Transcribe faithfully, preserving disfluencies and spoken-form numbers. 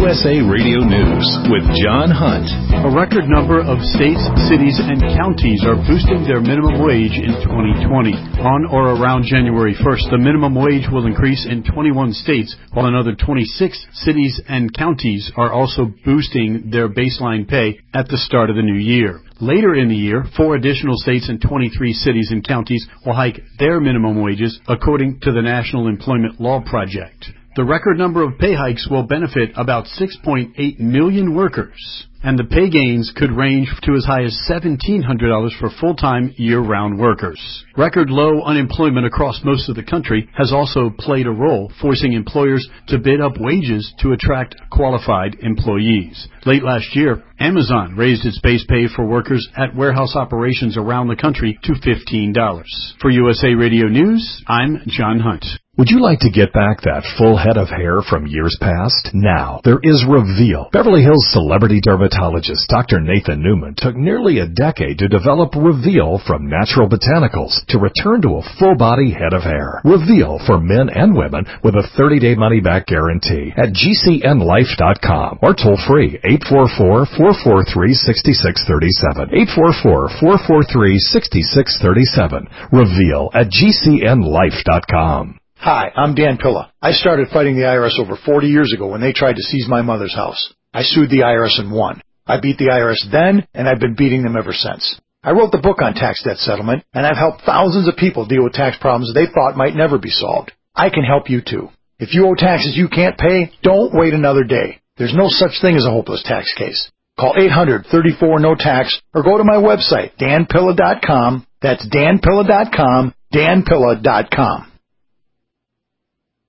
U S A Radio News with John Hunt. A record number of states, cities, and counties are boosting their minimum wage in twenty twenty. On or around January first, the minimum wage will increase in twenty-one states, while another twenty-six cities and counties are also boosting their baseline pay at the start of the new year. Later in the year, four additional states and twenty-three cities and counties will hike their minimum wages, according to the National Employment Law Project. The record number of pay hikes will benefit about six point eight million workers, and the pay gains could range to as high as seventeen hundred dollars for full-time, year-round workers. Record low unemployment across most of the country has also played a role, forcing employers to bid up wages to attract qualified employees. Late last year, Amazon raised its base pay for workers at warehouse operations around the country to fifteen dollars. For U S A Radio News, I'm John Hunt. Would you like to get back that full head of hair from years past? Now, there is Reveal. Beverly Hills celebrity dermatologist Doctor Nathan Newman took nearly a decade to develop Reveal from natural botanicals to return to a full-body head of hair. Reveal for men and women with a thirty-day money-back guarantee at G C N life dot com or toll-free eight four four, four four three, six six three seven. eight four four, four four three, six six three seven. Reveal at G C N life dot com. Hi, I'm Dan Pilla. I started fighting the I R S over forty years ago when they tried to seize my mother's house. I sued the I R S and won. I beat the I R S then, and I've been beating them ever since. I wrote the book on tax debt settlement, and I've helped thousands of people deal with tax problems they thought might never be solved. I can help you too. If you owe taxes you can't pay, don't wait another day. There's no such thing as a hopeless tax case. Call eight hundred, thirty-four, no tax or go to my website, dan pilla dot com. That's dan pilla dot com, dan pilla dot com.